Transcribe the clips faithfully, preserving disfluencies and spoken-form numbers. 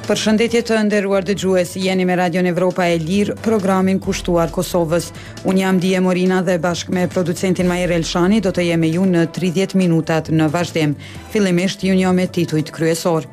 Përshëndetje të nderuar dëgjues, jeni me Radion Evropa e Lirë, programin kushtuar Kosovës. Unë jam Dije Morina dhe bashkë me producentin Majer Elshani do të jemi ju në tridhjetë minutat në vazhdim. Fillimisht ju njoh me titujt kryesor.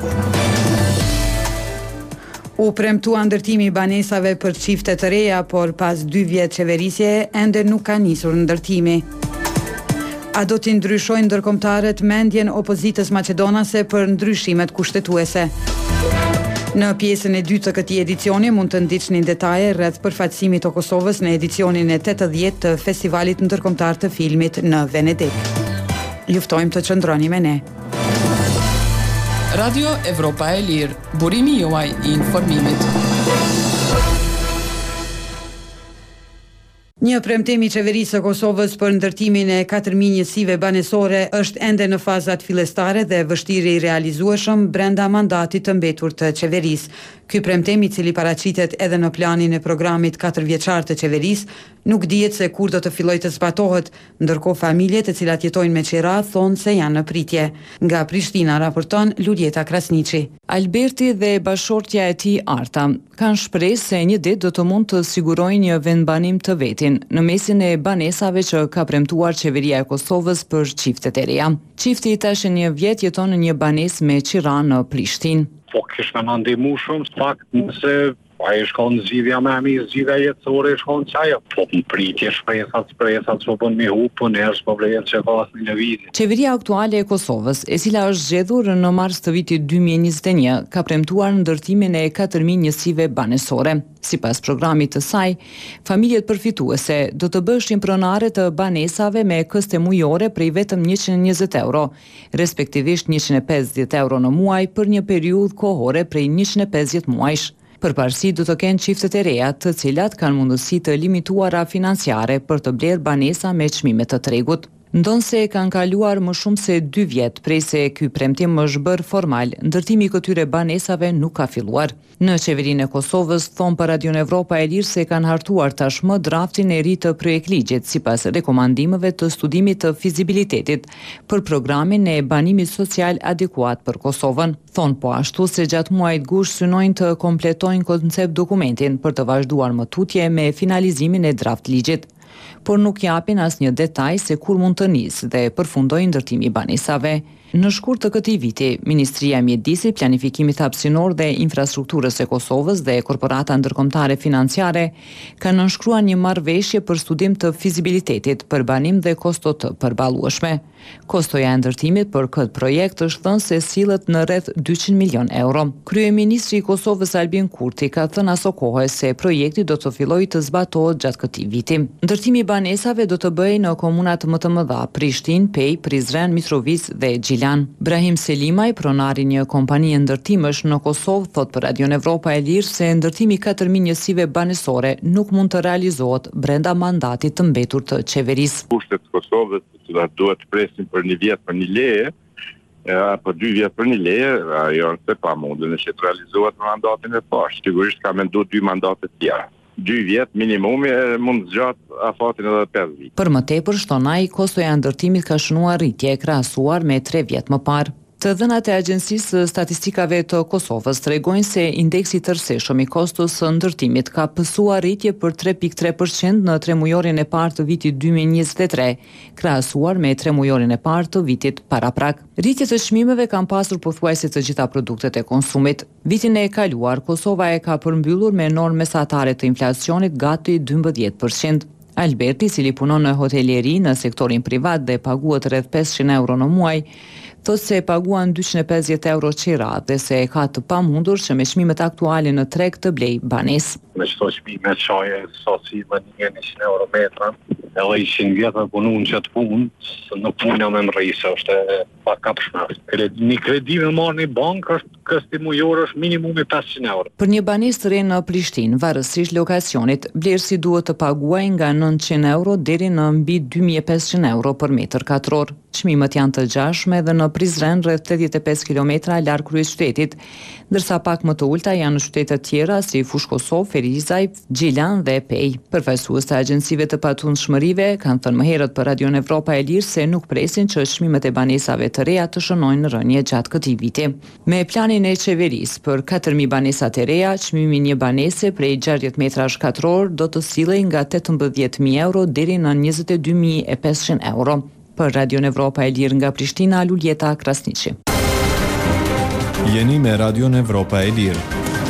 U premtua ndërtimi i banesave për çifte të reja, por pas dy vjet qeverisje ende nuk ka nisur ndërtimi. A do t'i ndryshojnë ndërkombëtarët mendjen opozitës maqedonase për ndryshimet kushtetuese? Në pjesën e dytë të këtij edicioni mund të ndiqni detaje rreth përfaqësimit të Kosovës në edicionin e tetëdhjetë të Festivalit Ndërkombëtar të Filmit në Venedik. Ju ftojmë të qëndroni me ne. Radio Evropa e Lirë, burimi juaj i informimit. Një premtim i qeverisë së Kosovës për ndërtimin e katër mijë njësive banesore është ende në fazat fillestare dhe vështirë i realizueshëm brenda mandatit të mbetur të qeverisë. Ky premtim, i cili paraqitet edhe në planin e programit katërvjeçar të qeverisë, nuk dihet se kur do të fillojë të zbatohet, ndërkohë familjet e cilat jetojnë me qira thonë se janë në pritje. Nga Prishtina raporton Luljeta Krasniqi. Alberti dhe bashortja e tij Arta kanë shpresë se një ditë do të mund të sigurojnë një vendbanim të vetin në mesin e banesave që ka premtuar qeveria e Kosovës për çiftet e reja. Çifti i tash një vjet jeton në një banesë me qira në Prishtinë. Po kishme në ndihmu shumë, fakt nëse a e shkon zgjidhja me mi, zgjidhja jetësore e shkon qaja. Po më pritje shpresat, shpresat që bën mi hu, po nërës po vlerë që ka asë një lëvizje. Qeveria aktuale e Kosovës, e cila është zgjedhur në mars të vitit dy mijë e njëzet e një, ka premtuar ndërtimin e katër mijë njësive banesore. Sipas programit të saj, familjet përfituese do të bëshin pronare të banesave me këste mujore prej vetëm njëqind e njëzet euro, respektivisht njëqind e pesëdhjetë euro në muaj për një periudhë kohore prej njëqind e pesëdhjetë muajsh. Përparësi do të kenë çiftet e reja, të cilat kanë mundësi të limituara financiare për të blerë banesa me çmime të tregut. Ndonse kanë kaluar më shumë se dy vjet prej se ky premtim është bërë formal, ndërtimi i këtyre banesave nuk ka filluar. Në qeverinë e Kosovës thonë për Radion Evropa e Lirë se kanë hartuar tashmë draftin e ri të projektligjit sipas rekomandimeve të studimit të fizibilitetit për programin e banimit social adekuat për Kosovën. Thonë po ashtu se gjatë muajit gusht synojnë të kompletojnë koncept dokumentin për të vazhduar më tutje me finalizimin e draft ligjit, por nuk japin asnjë detaj se kur mund të nisë dhe përfundojë ndërtimi i banesave. Në shkurt të këtij viti, Ministria e Mjedisit, Planifikimit Hapësinor dhe Infrastrukturës së Kosovës dhe Korporata Ndërkombëtare Financiare kanë nënshkruar një marrëveshje për studim të fizibilitetit për banim dhe kosto të përballueshme. Kostoja e ndërtimit për këtë projekt është thënë se sillet në rreth dyqind milion euro. Kryeministri i Kosovës Albin Kurti ka thënë aso kohë se projekti do të fillojë të zbatohet gjatë këtij viti. Ndërtimi i banesave do të bëhej në komunat më të mëdha, Prishtinë, Pej, Prizren, Mitrovic dhe Gjilan. Brahim Selimaj, pronari një kompanie ndërtimësh në Kosovë, thot për Radion Evropa e Lirë se ndërtimi katër mijë njësive banesore nuk mund të realizohet brenda mandatit të mbetur të qeverisë. Kushtet të Kosovës që duhet të presin për një vjet për një leje, apo dy vjet për një leje, ajo nëse pa mundën e që të realizohet në mandatin e parë. Sigurisht ka mendu dy mandate tjera. Dy vjet minimumi mund zgjat afatin edhe pesë vjet. Për më tepër, shton ai, kostoja e ndërtimit ka shënuar rritje krahasuar me tre vjet më parë. Të dhënat e Agjencisë Statistikave të Kosovës tregojnë se indeksi tërësishëm i kostos së ndërtimit ka pësuar rritje për tre pikë tre përqind në tremujorin e parë të vitit dy mijë e njëzet e tre, krahasuar me tremujorin e parë të vitit paraprak. Rritjet e çmimeve kanë pasur pothuajse të gjitha produktet e konsumit. Vitin e kaluar, Kosova e ka përmbyllur me normë mesatare të inflacionit gati dymbëdhjetë përqind. Alberti, i cili punon në hotelieri në sektorin privat dhe paguhet rreth pesëqind euro në muaj, thotë se paguan dyqind e pesëdhjetë euro qira dhe se e ka të pamundur që me çmimet aktuale në treg të blej banesë. Me çdo çmime çaje sa si më njëqind euro metra, edhe ishin vjetë me punu në qëtë punë, në punë me më rrisë, është pa kapshme. Një kredi me marrë një bankë është kësti mujor është minimumi pesëqind euro. Për një banesë të re në Prishtinë, varësisht lokacionit, blerësi duhet të paguajë nga nëntëqind euro deri në mbi dy mijë e pesëqind euro për metër katror. Çmimet janë të gjashme edhe në Prizren rreth tetëdhjetë e pesë kilometra larg kryeqytetit, ndërsa pak më të ulta janë në qytete të tjera si Fush Kosovë, Ferizaj, Gjilan dhe Pej. Përfaqësues të agjencive të patundshmërive kanë thënë më herët për Radion Evropa e Lirë se nuk presin që çmimet e banesave të reja të shënojnë rënje gjatë këtij viti. Me planin e qeverisë për katër mijë banesa të reja, çmimi i një banese prej gjashtëdhjetë metrash katror do të sillej nga tetëmbëdhjetë mijë euro deri në njëzet e dy mijë e pesëqind euro. Për Radion Evropa e Lirë nga Prishtina, Luljeta Krasniqi. Jeni me Radion Evropa e Lirë.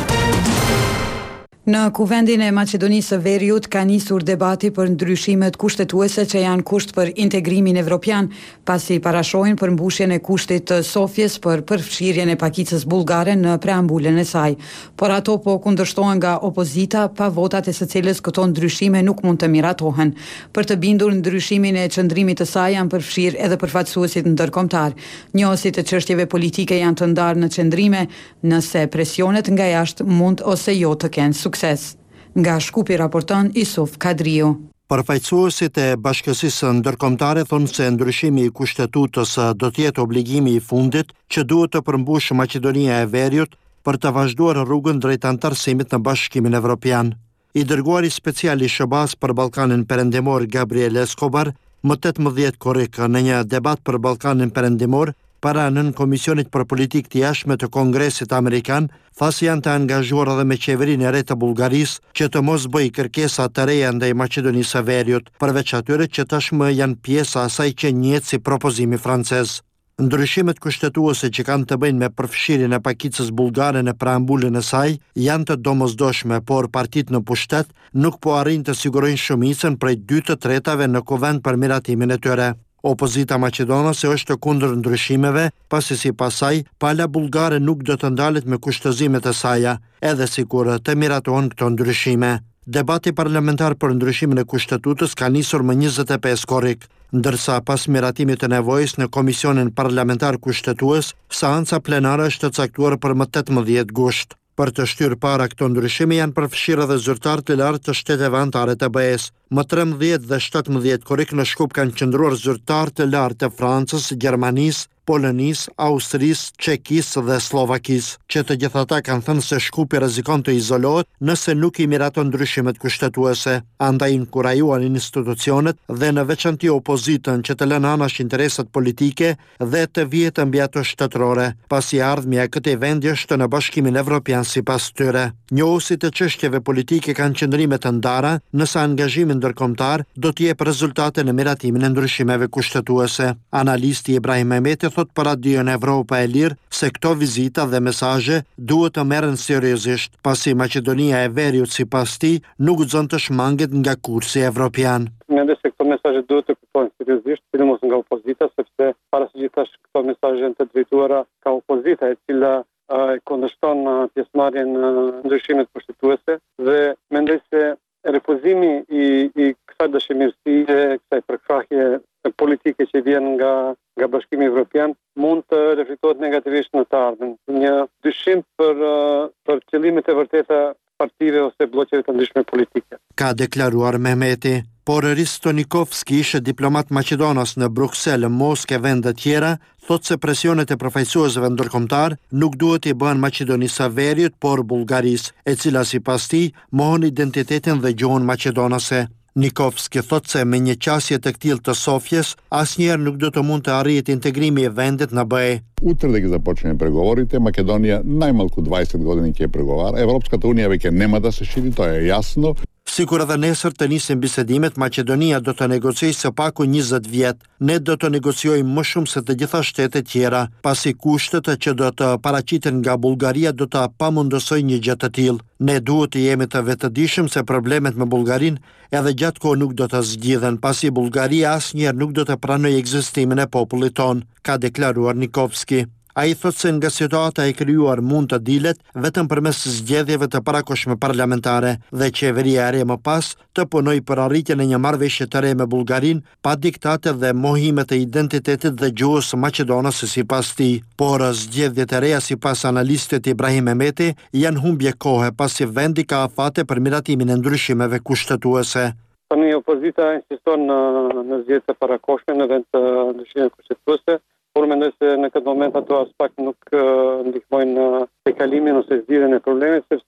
Në Kuvendin e Maqedonisë së Veriut ka nisur debati për ndryshimet kushtetuese që janë kusht për integrimin evropian, pasi parashojnë për mbushjen e kushtit të Sofjes për përfshirjen e pakicës bullgare në preambulën e saj. Por ato po kundërshtohen nga opozita, pa votat e së cilës këto ndryshime nuk mund të miratohen. Për të bindur ndryshimin e qëndrimit të saj janë përfshirë edhe përfaqësuesit ndërkombëtar. Njohësit të çështjeve politike janë të ndarë në qëndrime, nëse presionet nga jashtë mund ose jo të kenë sukses. Nga Shkupi raporton Isuf Kadriu. Përfaqësuesit e bashkësisë ndërkombëtare thonë se ndryshimi i kushtetutës do të jetë obligimi i fundit që duhet të përmbushë Maqedonia e Veriut për të vazhduar rrugën drejt anëtarësimit në Bashkimin Evropian. I dërguari special i S B A-s për Ballkanin Perëndimor Gabriel Escobar, më tetëmbëdhjetë korrik në një debat për Ballkanin Perëndimor para nën Komisionit për Politikë të Jashtme të Kongresit Amerikan, tha se janë të angazhuar edhe me qeverinë e re të Bullgarisë që të mos bëjë kërkesa të reja ndaj Maqedonisë së Veriut, përveç atyre që tashmë janë pjesë asaj që njihet si propozimi francez. Ndryshimet kushtetuese që kanë të bëjnë me përfshirjen e pakicës bullgare në preambulën e saj janë të domosdoshme, por partitë në pushtet nuk po arrin të sigurojnë shumicën prej dy të tretave në kuvend për miratimin e tyre. Opozita maqedonase është kundër ndryshimeve, pasi sipas saj, pala bullgare nuk do të ndalet me kushtëzimet e saja, edhe sikur të miratohen këto ndryshime. Debati parlamentar për ndryshimin e kushtetutës ka nisur më njëzet e pesë korrik, ndërsa pas miratimit të nevojës në Komisionin Parlamentar Kushtetues, seanca plenare është caktuar për më tetëmbëdhjetë gusht. Për të shtyrë para këto ndryshime janë përfshirë edhe zyrtarë të lartë të shteteve anëtare të B E-s. Më trembëdhjetë dhe shtatëmbëdhjetë korrik në Shkup kanë qëndruar zyrtarë të lartë të Francës, Gjermanisë, Polonisë, Austrisë, Çekisë dhe Slovakisë, që të gjithë ata kanë thënë se Shkupi rrezikon të izolohet nëse nuk i miraton ndryshimet kushtetuese. Andaj inkurajuan institucionet dhe në veçanti opozitën që të lënë anash interesat politike dhe të vihet mbi ato shtetërore, pasi ardhmja e këtij vendi është në Bashkimin Evropian sipas tyre. Njohësit të çështjeve politike kanë qëndrime të ndara, nëse angazhimi ndërkombëtar do të jep rezultate në miratimin e ndryshimeve kushtetuese. Analisti Ibrahim Mehmeti thot për Radion Evropa e Lirë se këto vizita dhe mesazhe duhet të merren seriozisht, pasi Maqedonia e Veriut sipas tij nuk guxon të shmanget nga kursi evropian. Mendoj se këto mesazhe duhet të kuptohen seriozisht, sidomos nga opozita, sepse para së gjithash këto mesazhe janë të drejtuara ka opozita, e cila e kundërshton pjesëmarrjen në ndryshimet kushtetuese dhe mendoj se refuzimi i, i kësaj dëshmirësie, kësaj përkrahje politike që vjen nga nga Bashkimi Evropian mund të reflektohet negativisht në të ardhmen. Një dyshim për për qëllimet e vërteta partive ose bllokeve të ndryshme politike. Ka deklaruar Mehmeti, por Risto Nikovski, ishte diplomat maqedonas në Bruksel, Moskë e vende tjera, thot se presionet e përfaqësuesve ndërkombëtar nuk duhet i bëhen Maqedonisë së Veriut, por Bullgarisë, e cila sipas tij mohon identitetin dhe gjuhën maqedonase. Nikovski thot se me një qasje të këtill të Sofjes, asnjëherë nuk do të mund të arrihet integrimi i vendit në B E. Утре да ги започнем преговорите, Македонија најмалку дваесет години ќе преговара. Европската унија веќе нема да се шири, тоа е јасно. Sikur edhe nesër të nisin bisedimet, Maqedonia do të negociojë së paku njëzet vjet. Ne do të negociojmë më shumë se të gjitha shtetet tjera, pasi kushtet që do të paraqiten nga Bullgaria do të pamundësojnë një gjë të tillë. Ne duhet të jemi të vetëdijshëm se problemet me Bullgarin edhe gjatë kohë nuk do të zgjidhen, pasi Bullgaria asnjëherë nuk do të pranojë ekzistimin e popullit ton, ka deklaruar Nikovski. A i thot se nga situata e krijuar mund të dilet vetëm përmes zgjedhjeve të parakoshme parlamentare dhe qeveria e re më pas të punoj për arritjen e një marrëveshje të re me Bullgarin pa diktate dhe mohimet e identitetit dhe gjuhës së Maqedonës sipas tij. Por zgjedhjet e reja sipas analistit Ibrahim Mehmeti janë humbje kohe pasi vendi ka afate për miratimin e ndryshimeve kushtetuese. Tani opozita insiston në, në zgjedhjet e parakoshme në vend të ndryshimeve kushtetuese. Por mendoj se në këtë moment ato as pak nuk uh, ndihmojnë uh, te kalimin ose zgjidhjen e problemit, sepse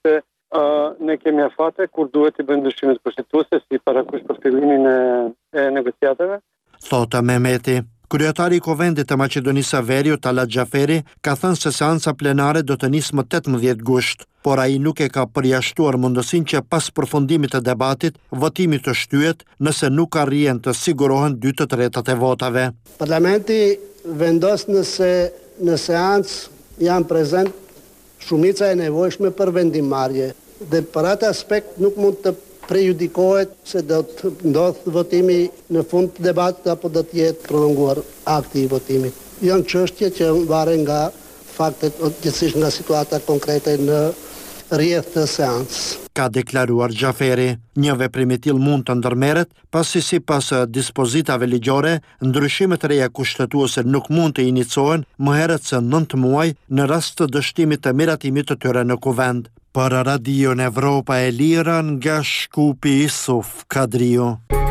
uh, ne kemi afate kur duhet i bëjmë ndryshimet kushtetuese si parakush për fillimin e, e negociatave. Thota Mehmeti. Kryetari i Kuvendit të Maqedonisë së Veriut, Talat Xhaferi, ka thënë se seanca plenare do të nisë më tetëmbëdhjetë gusht, por ai nuk e ka përjashtuar mundësinë që pas përfundimit të debatit, votimi të shtyhet nëse nuk arrijën të sigurohen dy të tretat e votave. Parlamenti vendos nëse në seancë janë prezent shumica e nevojshme për vendimmarrje dhe për atë aspekt nuk mund të prejudikohet se do të ndodhë votimi në fund të debatit apo do të jetë prolonguar akti i votimit. Janë çështje që varen nga faktet, gjithsesi nga situata konkrete në rrjedhë të seancës. Ka deklaruar Xhaferi, një veprim i tillë mund të ndërmerret pasi sipas dispozitave ligjore, ndryshimet e reja kushtetuese nuk mund të iniciohen më herët se nëntë muaj në rast të dështimit të miratimit të tyre në kuvend. Për Radion Evropa e Lira nga Shkupi Isuf Kadriu.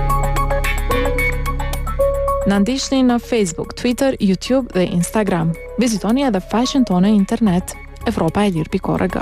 Na ndiqni në Facebook, Twitter, YouTube dhe Instagram. Vizitoni edhe faqen tonë internet evropa e lir pikë org.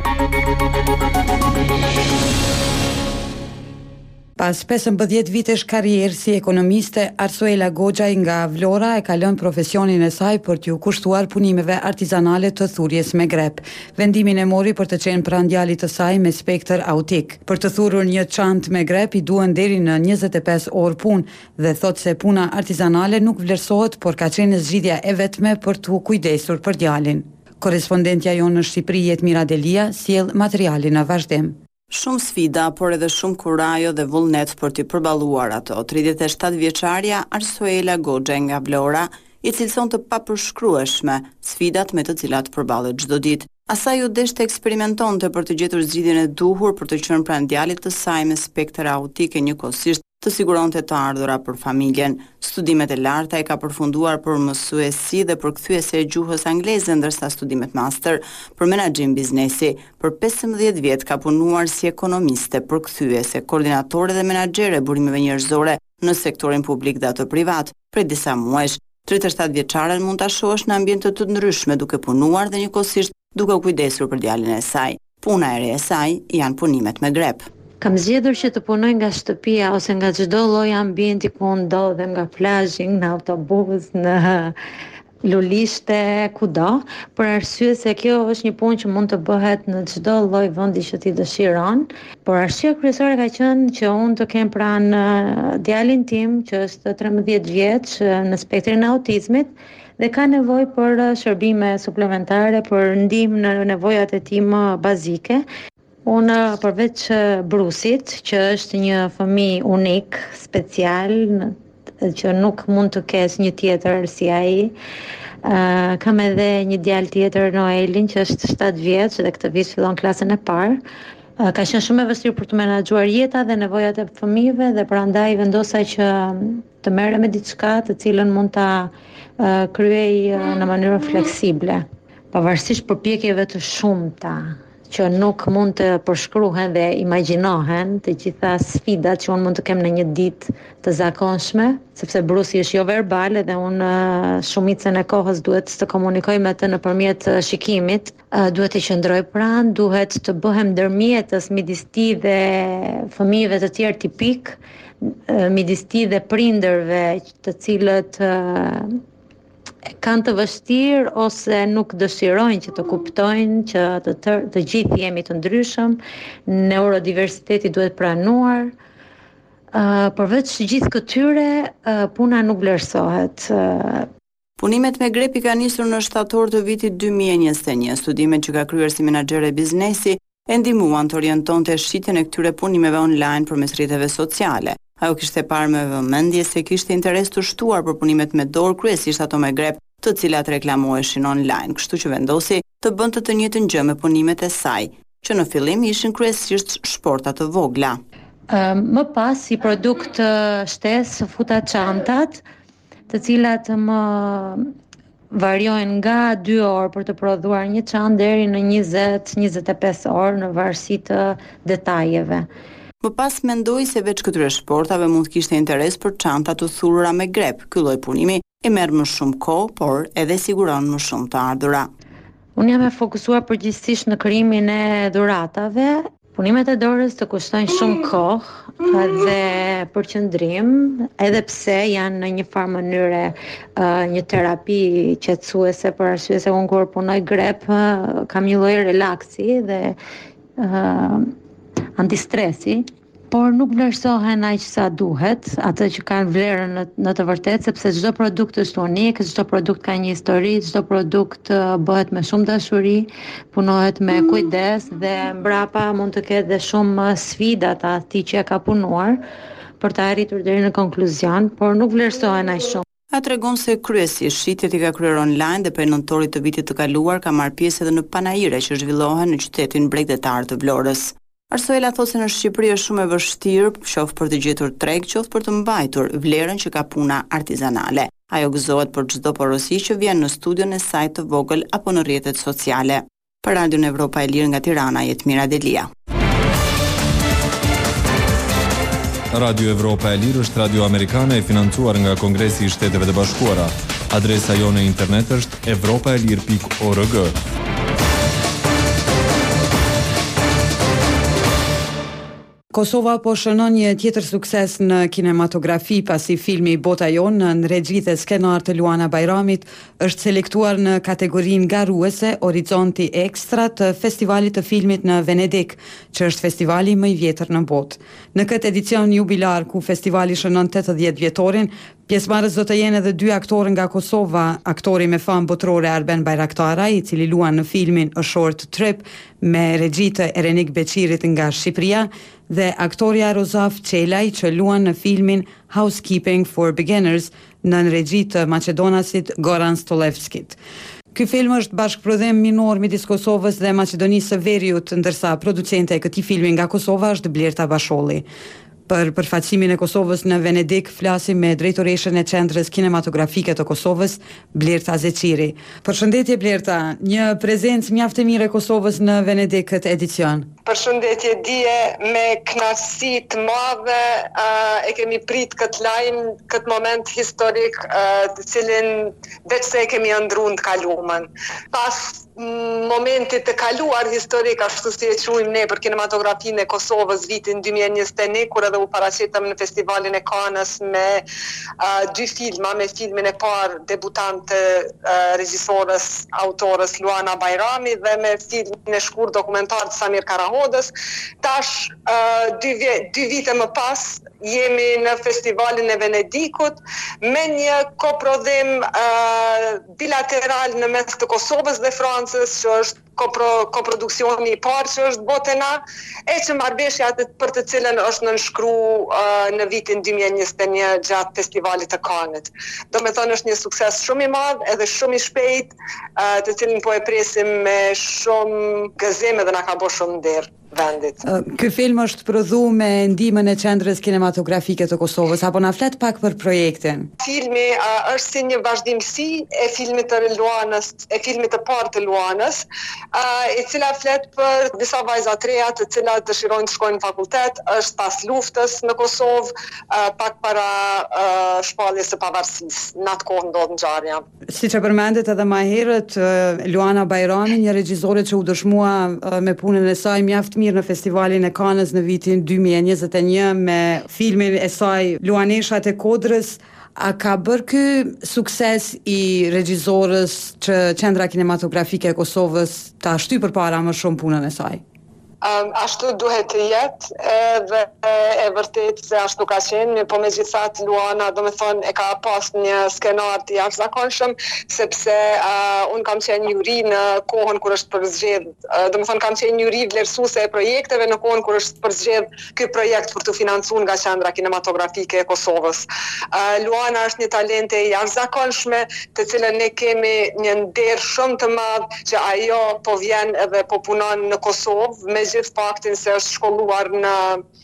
Pas pesëmbëdhjetë vitesh karrierë si ekonomiste, Arsuela Goxhaj nga Vlora e ka lënë profesionin e saj për t'ju kushtuar punimeve artizanale të thurjes me grep. Vendimin e mori për të qenë pranë djalit të saj me spektër autik. Për të thurur një çantë me grep i duhen deri në njëzet e pesë orë punë dhe thot se puna artizanale nuk vlerësohet, por ka qenë zgjidhja e vetme për t'u kujdesur për djalin. Korrespondentja jonë në Shqipëri, Jetmira Delia, sjell materialin në vazhdim. Shumë sfida, por edhe shumë kurajo dhe vullnet për t'i përballuar ato. tridhjetë e shtatë vjeçaria Arsuela Goxhaj nga Vlora i cilëson të papërshkrueshme sfidat me të cilat përballet çdo ditë. Asaj u desh të eksperimentonte për të gjetur zgjidhjen e duhur për të qenë pranë djalit të saj me spektër autike njëkohësisht të siguronte të ardhura për familjen. Studimet e larta e ka përfunduar për mësuesi dhe përkthyese e gjuhës angleze, ndërsa studimet master për menaxhim biznesi. Për pesëmbëdhjetë vjet ka punuar si ekonomiste, përkthyese, koordinatore dhe menaxhere burimeve njerëzore në sektorin publik dhe atë privat. Prej disa muajsh, tridhjetë e shtatë vjeçaren mund ta shohësh në ambiente të ndryshme duke punuar dhe njëkohësisht duke u kujdesur për djalin e saj. Puna e re e saj janë punimet me grep. Kam zgjedhur që të punoj nga shtëpia ose nga çdo lloj ambienti ku ndodhem, nga plazhi, në autobus, në lulishte, kudo, për arsye se kjo është një punë që mund të bëhet në çdo lloj vendi që ti dëshiron, por arsyeja kryesore ka qenë që unë të kem pranë djalin tim, që është trembëdhjetë vjeç, në spektrin e autizmit dhe ka nevojë për shërbime suplementare, për ndihmë në nevojat e tij më bazike. Unë përveç Brusit, që është një fëmijë unik, special, që nuk mund të kesh një tjetër si ai. Uh, kam edhe një djalë tjetër, Noelin, që është shtatë vjeç dhe këtë vit fillon klasën e parë. Uh, ka qenë shumë e vështirë për të menaxhuar jeta dhe nevojat e fëmijëve dhe prandaj vendosa që të merrem me diçka të cilën mund ta uh, kryej uh, në mënyrë fleksible, pavarësisht përpjekjeve të shumta që nuk mund të përshkruhen dhe imagjinohen, të gjitha sfidat që unë mund të kem në një ditë të zakonshme, sepse Brusi është jo verbal dhe unë shumicën e kohës duhet të komunikoj me të nëpërmjet shikimit, duhet të qëndroj pranë, duhet të bëhem ndërmjetës midis tij dhe fëmijëve të tjerë tipik, midis tij dhe prindërve të cilët kanë të vështirë ose nuk dëshirojnë që të kuptojnë që të, të, të gjithë jemi të ndryshëm, neurodiversiteti duhet pranuar. Uh, përveç gjithë këtyre, uh, puna nuk vlerësohet. Uh, Punimet me grep i ka nisur në shtator të vitit dy mijë e njëzet e një. Studimet që ka kryer si menaxhere biznesi e ndihmuan të orientonte shitjen e këtyre punimeve online përmes rrjeteve sociale. Ajo kishte parë me vëmendje se kishte interes të shtuar për punimet me dorë, kryesisht ato me grep, të cilat reklamoheshin online, kështu që vendosi të bënte të njëjtën gjë me punimet e saj, që në fillim ishin kryesisht shporta të vogla. Uh, më pas si produkt uh, shtesë futa çantat, të cilat më variojnë nga dy orë për të prodhuar një çantë deri në njëzet deri njëzet e pesë orë në varësi të detajeve. Më pas mendoi se veç këtyre shportave mund të kishte interes për çanta të thurura me grep. Ky lloj punimi i merr më shumë kohë, por edhe siguron më shumë të ardhura. Unë jam e fokusuar përgjithsisht në krijimin e dhuratave. Punimet e dorës të kushtojnë shumë kohë dhe përqendrim, edhe pse janë në një farë mënyre uh, një terapi qetësuese, për arsye se unë kur punoj grep uh, kam një lloj relaksi dhe uh, antistresi, por nuk vlerësohen aq sa duhet, atë që kanë vlerën në, në të vërtetë, sepse çdo produkt është unik, çdo produkt ka një histori, çdo produkt uh, bëhet me shumë dashuri, punohet me kujdes dhe mbrapa mund të ketë dhe shumë sfida të atij që e ka punuar për të arritur deri në konkluzion, por nuk vlerësohen aq shumë. A tregon se kryesisht shitjet i ka kryer online dhe prej nëntorit të vitit të kaluar ka marrë pjesë edhe në panajire që zhvillohen në qytetin bregdetar të Vlorës. Arsuela thotë se në Shqipëri është shumë e vështirë, qoftë për të gjetur treg, qoftë për të mbajtur vlerën që ka puna artizanale. Ajo gëzohet për çdo porosi që vjen në studion e saj të vogël apo në rrjetet sociale. Për Radion Evropa e Lirë nga Tirana, Jetmira Delia. Radio Evropa e Lirë është radio amerikane e financuar nga Kongresi i Shteteve të Bashkuara. Adresa jone në internet është evropaelir pikë org. Kosova po shënon një tjetër sukses në kinematografi pasi filmi Bota Jon në regji dhe skenar të Luana Bajramit është selektuar në kategorinë garuese Horizonti Ekstra të Festivalit të Filmit në Venedik, që është festivali më i vjetër në botë. Në këtë edicion jubilar ku festivali shënon tetëdhjetë vjetorin, pjesëmarrës do të jenë edhe dy aktorë nga Kosova, aktori me famë botërore Arben Bajraktara, i cili luan në filmin A Short Trip me regji të Erenik Beqirit nga Shqipëria, dhe aktoria Rozaf Çelaj që luan në filmin Housekeeping for Beginners në regji të Maqedonasit Goran Stolevskit. Ky film është bashkëprodhim minor midis Kosovës dhe Maqedonisë së Veriut, ndërsa producente e këtij filmi nga Kosova është Blerta Basholli. Për përfaqësimin e Kosovës në Venedik flasim me drejtoreshën e Qendrës Kinematografike të Kosovës, Blerta Zeçiri. Përshëndetje Blerta, një prezencë mjaft e mirë e Kosovës në Venedik këtë edicion. Përshëndetje dije, me kënaqësi të madhe uh, e kemi prit këtë lajm, këtë moment historik, uh, të cilin veç se e kemi ëndruar të kaluamën. Pas momentit të kaluar historik, ashtu si e quajmë ne për kinematografinë e Kosovës vitin dy mijë e njëzet e një, kur edhe u paraqitëm në festivalin e Cannes me uh, dy filma, me filmin e parë debutant të uh, regjisores, autores Luana Bajrami dhe me filmin e shkurt dokumentar të Samir Karahodës. Tash uh, dy, dy vite më pas jemi në festivalin e Venedikut me një koprodhim uh, bilateral në mes të Kosovës dhe Francës, që është kopro, koproduksioni i parë që është Botena, e që marrëveshja për të cilën është nënshkru uh, në vitin dy mijë e njëzet e një gjatë festivalit të Cannes. Do me thonë është një sukses shumë i madh edhe shumë i shpejt, uh, të cilin po e presim me shumë gëzim edhe na ka bërë shumë nder vendit. Ky film është prodhuar me ndihmën e Qendrës Kinematografike të Kosovës, apo na flet pak për projektin? Filmi uh, është si një vazhdimsi e filmit të Luanës, e filmit të parë të Luanës, uh, e cila flet për disa vajza të reja të cilat dëshirojnë të shkojnë në fakultet, është pas luftës në Kosovë, uh, pak para uh, shpalljes së pavarësisë. Në atë kohë ndodh ngjarja. Siç e përmendet edhe më herët, uh, Luana Bajrami, një regjisore që u dëshmua uh, me punën e saj mjaft mirë në festivalin e Cannes në vitin dy mijë e njëzet e një me filmin e saj Luaneshat e Kodrës. A ka bërë ky sukses i regjizorës që Qendra Kinematografike e Kosovës ta shtyë përpara më shumë punën e saj? Um, ashtu duhet të jetë, edhe e vërtet se ashtu ka qenë, po megjithatë Luana, do me thonë, e ka pas një skenar të jashtëzakonshëm, sepse uh, unë kam qenë juri në kohën kur është përzgjedh, uh, do me thonë kam qenë juri vlerësuese e projekteve në kohën kur është përzgjedh ky projekt për të financuar nga Qendra Kinematografike e Kosovës. Uh, Luana është një talente e jashtëzakonshme, të cilën ne kemi një nder shumë të madh që ajo po vjen edhe po punon në Kosovë, me gjithë faktin se është shkolluar në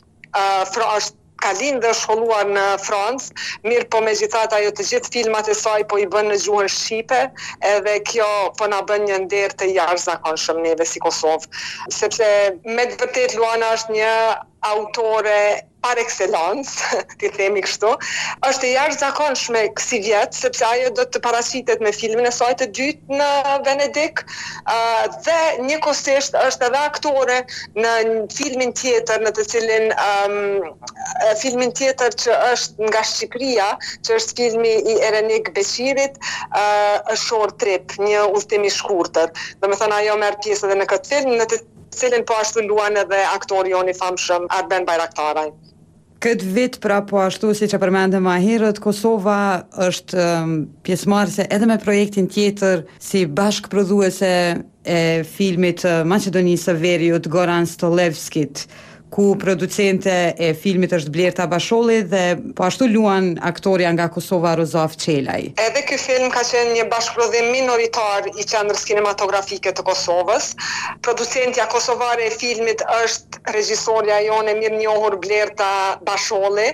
uh, fra, është ka lindë dhe shkolluar në Francë, mirë po me gjithat ajo të gjithë filmat e saj po i bën në gjuhën shqipe, edhe kjo po na bën një nder të jashtëzakonshëm neve si Kosovë. Sepse me të vërtet Luana është një autore par excellence, ti themi kështu, është e jashtëzakonshme kësi vjet, sepse ajo do të paraqitet me filmin e saj të dytë në Venedik, uh, dhe njëkohësisht është edhe aktore në filmin tjetër, në të cilin um, filmin tjetër që është nga Shqipëria, që është filmi i Erenik Beqirit, uh, është Short Trip, një udhëtim i shkurtër. Domethënë ajo merr pjesë edhe në këtë film, në të cilin po ashtu luan edhe aktori jon i famshëm Arben Bajraktaraj. Këtë vit, pra po ashtu si që përmendëm më herët, Kosova është um, pjesëmarrëse edhe me projektin tjetër si bashkëprodhuese e filmit uh, Maqedonisë së Veriut Goran Stolevskit, ku producente e filmit është Blerta Basholli dhe po ashtu luan aktoria nga Kosova Rozaf Qelaj. Edhe ky film ka qenë një bashkëprodhim minoritar i qendrës kinematografike të Kosovës. Producentja kosovare e filmit është regjisorja jone mirënjohur Blerta Basholli,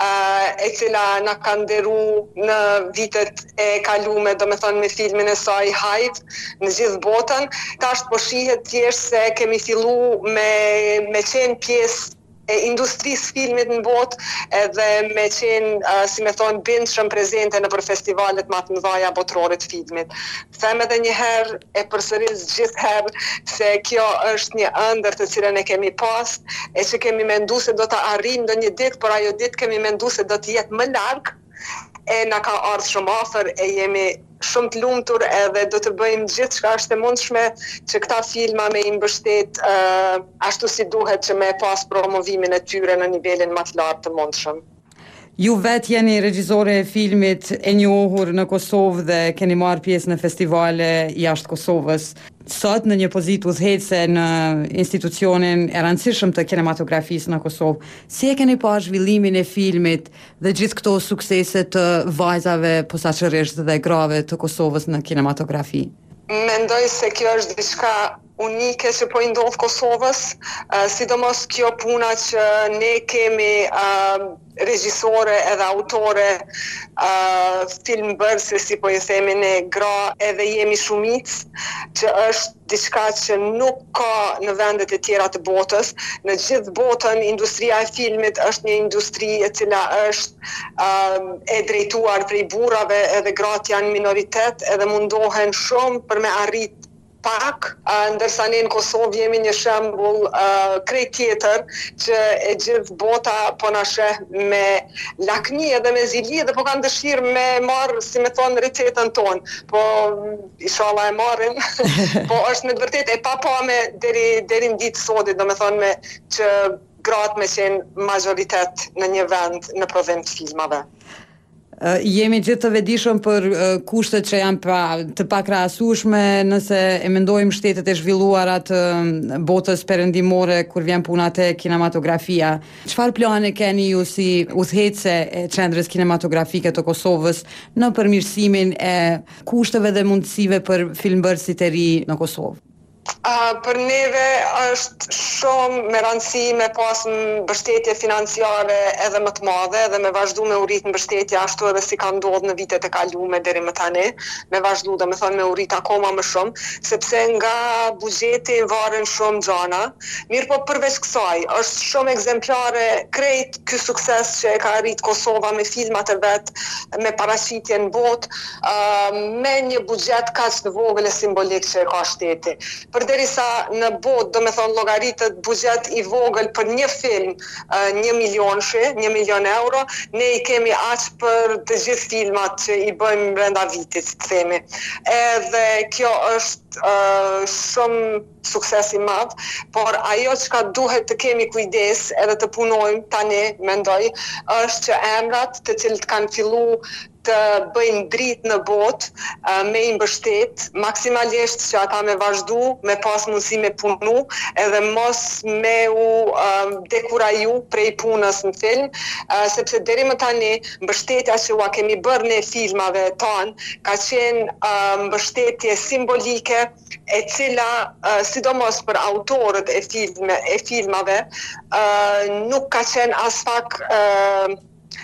e cila na ka nderu në vitet e kalume, domethënë me filmin e saj Hive në gjithë botën. Tash po shihet thjesht se kemi fillu me me qenë pjesë e industrisë filmit në botë, edhe me qenë, uh, si me thonë, bindshëm prezente në për festivalet më të mëdha botërore të filmit. Them edhe një herë e përsëris gjithherë se kjo është një ëndër të cilën e kemi pas, e që kemi mendu se do të arrijmë ndonjë ditë, por ajo ditë kemi mendu se do të jetë më larg, e na ka ardhur shumë afër, e jemi shumë të lumtur edhe do të bëjmë gjithë çka është e mundshme që këta filma me i mbështet uh, ashtu si duhet që me pas promovimin e tyre në nivelin më të lartë të mundshëm. Ju vetë jeni regjizore e filmit e njohur në Kosovë dhe keni marrë pjesë në festivale jashtë Kosovës. Sot në një pozitë udhëheqëse në institucionin e rëndësishëm të kinematografisë në Kosovë, si e keni parë zhvillimin e filmit dhe gjithë këto suksese të vajzave posaçërisht dhe grave të Kosovës në kinematografi? Mendoj se kjo është diçka unike që po i ndodh Kosovës, uh, sidomos kjo puna që ne kemi uh, regjisore edhe autore, uh, filmbërëse, si po i themi ne gra, edhe jemi shumicë, që është diçka që nuk ka në vendet e tjera të botës. Në gjithë botën, industria e filmit është një industri e cila është uh, e drejtuar prej burrave, edhe gratë janë minoritet, edhe mundohen shumë për me arrit pak, uh, ndërsa ne në Kosovë jemi një shembull uh, krejt tjetër që e gjithë bota po na sheh me lakmi edhe me zili dhe po kanë dëshirë me marrë, si me thonë, recetën tonë. Po inshallah e marrin. Po është me të vërtetë e papame deri deri në ditë sotit, domethënë me që gratë me qenë majoritet në një vend në prodhim të filmave. Uh, jemi gjithë të vetëdijshëm për uh, kushtet që janë pra, të pakrahasueshme nëse e mendojmë shtetet e zhvilluara të uh, botës perëndimore kur vjen puna te kinematografia. Çfarë plane keni ju si udhëheqëse e qendrës kinematografike të Kosovës në përmirësimin e kushteve dhe mundësive për filmbërësit e ri në Kosovë? Uh, për neve është shumë me rëndësi me pas mbështetje financiare edhe më të madhe dhe me vazhdu me urit mbështetje ashtu edhe si ka ndodhur në vitet e kalume deri më tani, me vazhdu dhe me thonë me urit akoma më shumë, sepse nga buxheti varen shumë gjana. Mirë po përveç kësaj, është shumë ekzemplare krejt ky sukses që e ka arrit Kosova me filmat e vet, me paraqitje në botë, uh, me një buxhet kaq të vogël e simbolik që e ka shteti. Përderisa në botë, do me thonë, llogaritet buxhet i vogël për një film, uh, një milion shi, një milion euro, ne i kemi aq për të gjithë filmat që i bëjmë brenda vitit, të themi. Edhe kjo është uh, shumë sukses i madh, por ajo çka duhet të kemi kujdes edhe të punojmë tani, mendoj, është që emrat të cilët kanë fillu të bëjnë dritë në botë, me i mbështet, maksimalisht që ata me vazhdu, me pas mundësi me punu, edhe mos me u um, dekuraju prej punës në film, uh, sepse deri më tani mbështetja që ua kemi bërë në filmave tonë, ka qenë uh, mbështetje simbolike, e cila, uh, sidomos për autorët e, filme, e filmave, uh, nuk ka qenë as pak uh,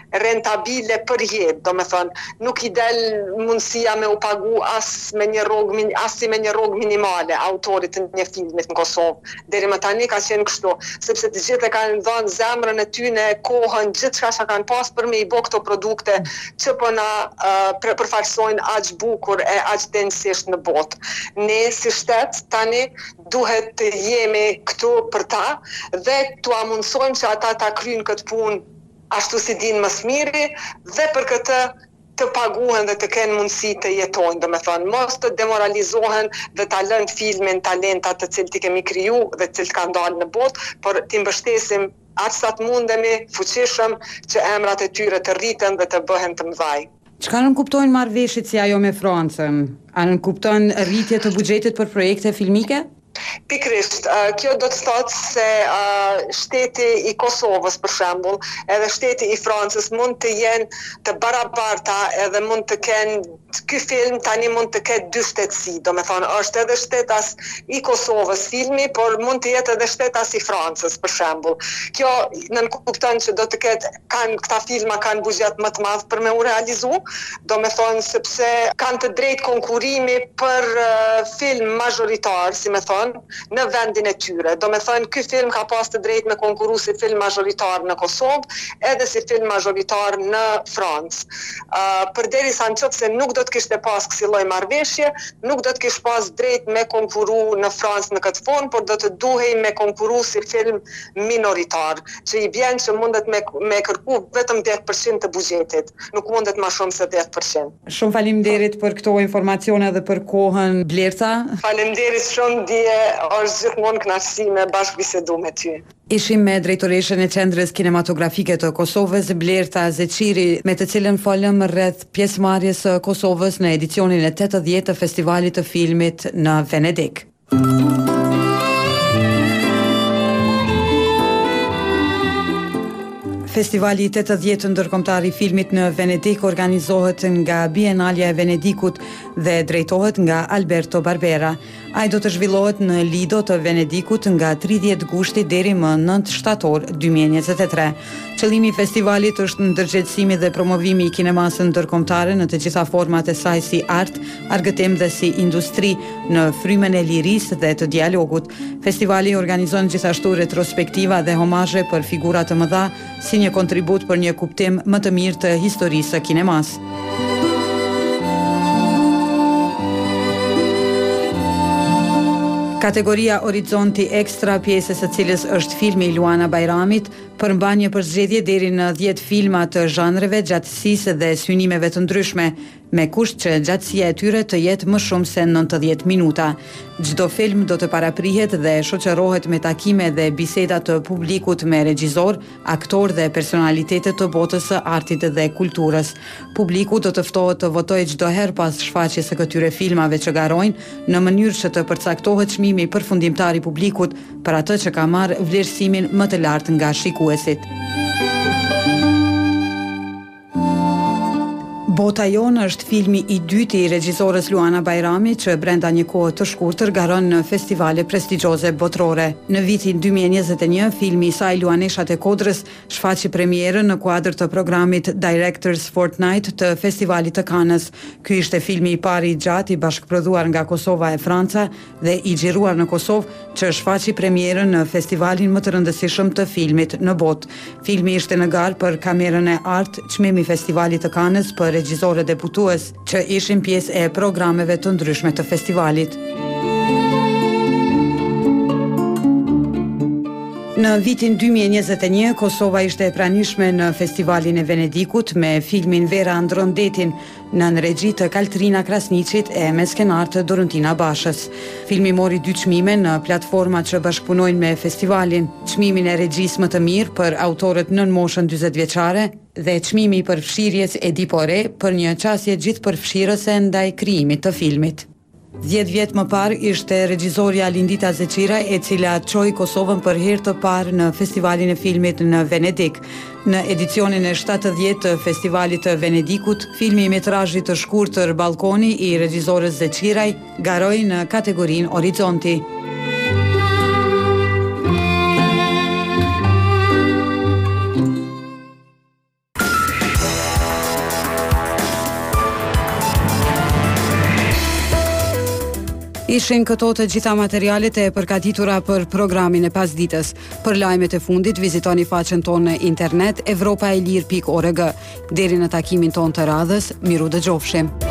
rentabile për jetë, do me thënë, nuk i del mundësia me u pagu as me një rrogë, as si me një rrogë minimale autorit të një filmit në Kosovë. Deri më tani ka qenë kështu, sepse të gjithë e kanë dhënë zemrën e tyne, kohën, gjithë çka që kanë pas për me i bo këto produkte që po na uh, përfaqësojnë aq bukur e aq densisht në botë. Ne si shtet tani duhet të jemi këtu për ta dhe t'u amundsojmë që ata ta kryjnë këtë punë ashtu si din më së miri dhe për këtë të paguhen dhe të kenë mundësi të jetojnë, do me thonë, mos të demoralizohen dhe ta lënë filmin talentat të cilët i kemi kriju dhe të cilët kanë dalë në botë, por t'i mbështesim aq sa të mundemi, fuqishëm, që emrat e tyre të rriten dhe të bëhen të mëdhaj. Çka nën kuptojnë marrëveshjet si ajo me Francën? A nën kupton rritje të buxhetit për projekte filmike? Pikrisht, uh, kjo do të thotë se uh, shteti i Kosovës, për shembull, edhe shteti i Francës mund të jenë të barabarta edhe mund të kenë, ky film tani mund të ketë dy shtetësi, do me thonë, është edhe shtetas i Kosovës filmi, por mund të jetë edhe shtetas i Francës, për shembull. Kjo nën kupton që do të ketë, kanë, këta filma kanë buxhet më të madh për me u realizu, do me thonë, sepse kanë të drejtë konkurimi për uh, film majoritar, si me thonë, në vendin e tyre. Do me thënë, ky film ka pas të drejt me konkuru si film majoritar në Kosovë, edhe si film majoritar në Francë. Uh, Përderisa në qoftë se nuk do të kishte pas kësi lloj marrëveshje, nuk do të kish pas drejt me konkuru në Francë në këtë formë, por do të duhej me konkuru si film minoritar, që i bjen që mundet me, me kërku vetëm dhetë përqind të buxhetit, nuk mundet ma shumë se dhetë përqind. Shumë faleminderit për këto informacione dhe për kohën, Blerta. Faleminderit shumë, dje është gjithmonë kënaqësi me bashkë bisedu me ty. Ishim me drejtoreshën e Qendrës Kinematografike të Kosovës, Blerta Zeçiri, me të cilën folëm rreth pjesëmarrjes së Kosovës në edicionin e tetëdhjetë të Festivalit të Filmit në Venedik. Festivali i tetëdhjetë ndërkombëtar i filmit në Venedik organizohet nga Bienalja e Venedikut dhe drejtohet nga Alberto Barbera. Ai do të zhvillohet në Lido të Venedikut nga tridhjetë gushti deri më nëntë shtator dy mijë e njëzet e tre. Qëllimi i festivalit është ndërgjegjësimi dhe promovimi i kinemasë ndërkombëtare në të gjitha format e saj si art, argëtim dhe si industri në frymën e lirisë dhe të dialogut. Festivali organizon gjithashtu retrospektiva dhe homazhe për figura të mëdha si një kontribut për një kuptim më të mirë të historisë së kinemasë. Kategoria Horizonti Ekstra, pjesës së cilës është filmi i Luana Bajramit, përmban një përzgjedhje deri në dhjetë filma të zhanreve, gjatësisë dhe synimeve të ndryshme, me kusht që gjatësia e tyre të jetë më shumë se nëntëdhjetë minuta. Çdo film do të paraprihet dhe shoqërohet me takime dhe biseda të publikut me regjizor, aktor dhe personalitete të botës së artit dhe kulturës. Publiku do të ftohet të votojë çdo herë pas shfaqjes së këtyre filmave që garojnë në mënyrë që të përcaktohet çmimi përfundimtar i publikut për atë që ka marrë vlerësimin më të lartë nga shikuesit. Bota jonë është filmi i dytë i regjizores Luana Bajrami që brenda një kohë të shkurtër garon në festivale prestigjioze botërore. Në vitin dy mijë e njëzet e një, filmi i saj Luaneshat e Kodrës shfaqi premierën në kuadër të programit Directors Fortnight të festivalit të Cannes. Ky ishte filmi i parë i gjatë i bashkëprodhuar nga Kosova e Franca dhe i xhiruar në Kosovë që shfaqi premierën në festivalin më të rëndësishëm të filmit në botë. Filmi ishte në garë për kamerën e art, çmimi i festivalit të Cannes për regjizore debutues që ishin pjesë e programeve të ndryshme të festivalit. Në vitin dy mijë e njëzet e një, Kosova ishte e pranishme në festivalin e Venedikut me filmin Vera ndron detin në regji të Kaltrina Krasniqit e me skenar të Dorontina Bashës. Filmi mori dy çmime në platformat që bashkëpunojnë me festivalin, çmimin e regjisë më të mirë për autorët nën moshën dyzet vjeçare dhe çmimi i përfshirjes Edi Pore për një qasje gjithë përfshirëse ndaj krijimit të filmit. Dhjetë vjet më parë ishte regjizoria Lindita Zeçira e cila çoi Kosovën për herë të parë në festivalin e filmit në Venedik. Në edicionin e shtatëdhjetë të festivalit të Venedikut, filmi i metrazhit të shkurtër Ballkoni i regjizores Zeçiraj garoi në kategorinë Horizonti. Ishin këto të gjitha materialet e përgatitura për programin e pasdites. Për lajmet e fundit, vizitoni faqen tonë në internet evropaelir pikë org. Deri në takimin tonë të radhës, miru dëgjofshim.